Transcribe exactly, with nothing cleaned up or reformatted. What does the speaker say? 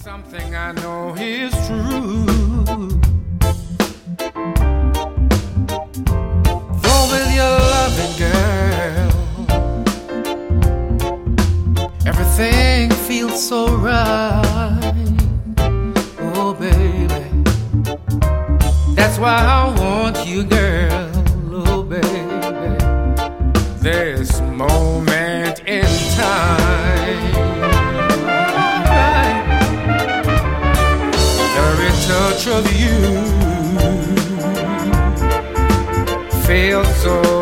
Something I know is true. Though with your loving girl, everything feels so right. Oh baby, that's why I want you, girl. Oh baby, this moment in time, every touch of you feels so